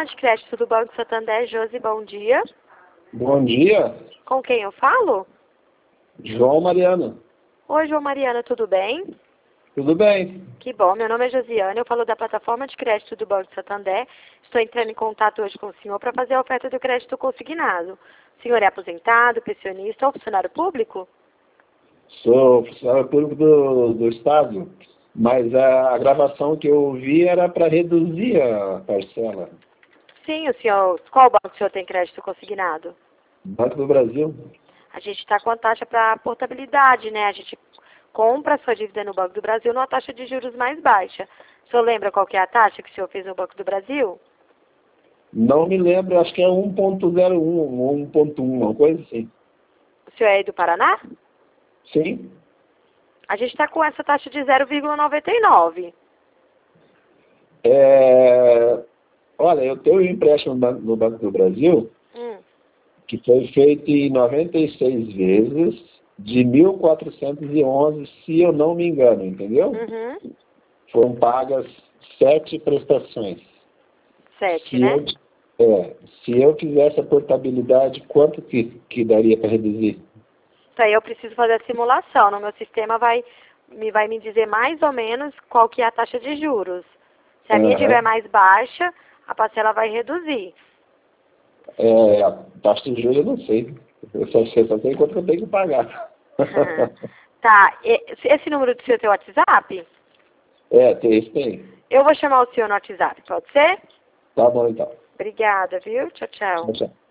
plataforma de crédito do Banco Santander. Josi, bom dia. Bom dia, Com quem eu falo? João Mariano. Oi, João Mariana, tudo bem? Tudo bem? Que bom, meu nome é Josiane, eu falo da plataforma de crédito do Banco Santander. Estou entrando em contato hoje com o senhor para fazer a oferta do crédito consignado. O senhor é aposentado, pensionista ou funcionário público? Sou funcionário público do Estado, mas a gravação que eu ouvi era para reduzir a parcela. Sim, o senhor. Qual banco o senhor tem crédito consignado? Banco do Brasil. A gente está com a taxa para portabilidade, né? A gente compra a sua dívida no Banco do Brasil numa taxa de juros mais baixa. O senhor lembra qual que é a taxa que o senhor fez no Banco do Brasil? Não me lembro, acho que é 1.01 ou 1.1, uma coisa assim. O senhor é aí do Paraná? Sim. A gente está com essa taxa de 0,99. Olha, eu tenho um empréstimo no Banco do Brasil que foi feito em 96 vezes de 1.411, se eu não me engano, entendeu? Uhum. Foram pagas 7 prestações. 7, né? Se eu fizesse a portabilidade, quanto que daria para reduzir? Então aí eu preciso fazer a simulação. No meu sistema vai me dizer mais ou menos qual que é a taxa de juros. Se a minha Aham. estiver mais baixa, a parcela vai reduzir. A taxa de juros eu não sei. Eu só sei quanto que eu tenho que pagar. Tá, esse número do senhor tem WhatsApp? Tem. Eu vou chamar o senhor no WhatsApp, pode ser? Tá bom então. Obrigada, viu? Tchau, tchau. Tchau, tchau.